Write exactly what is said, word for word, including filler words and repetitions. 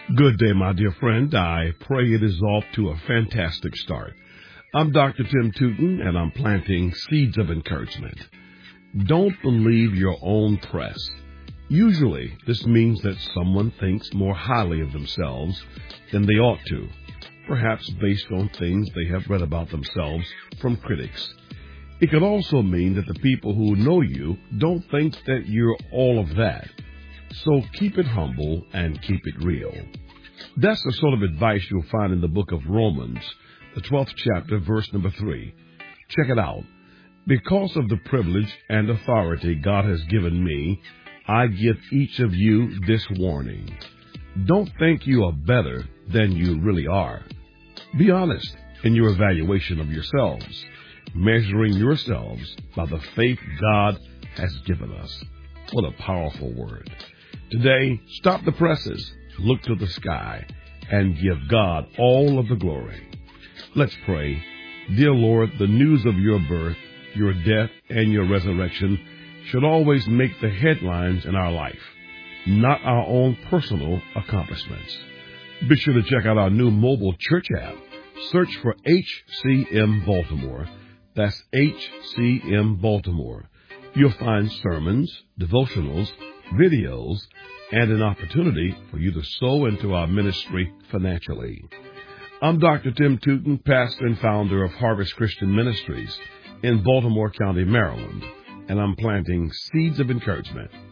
Good day, my dear friend. I pray it is off to a fantastic start. I'm Doctor Tim Tootin, and I'm planting seeds of encouragement. Don't believe your own press. Usually, this means that someone thinks more highly of themselves than they ought to, perhaps based on things they have read about themselves from critics. It could also mean that the people who know you don't think that you're all of that. So keep it humble and keep it real. That's the sort of advice you'll find in the book of Romans, the twelfth chapter, verse number three. Check it out. Because of the privilege and authority God has given me, I give each of you this warning. Don't think you are better than you really are. Be honest in your evaluation of yourselves, measuring yourselves by the faith God has given us. What a powerful word. Today, stop the presses, look to the sky, and give God all of the glory. Let's pray. Dear Lord, the news of your birth, your death, and your resurrection should always make the headlines in our life, not our own personal accomplishments. Be sure to check out our new mobile church app. Search for H C M Baltimore. That's H C M Baltimore. You'll find sermons, devotionals, videos, and an opportunity for you to sow into our ministry financially. I'm Doctor Tim Tootin, pastor and founder of Harvest Christian Ministries in Baltimore County, Maryland, and I'm planting seeds of encouragement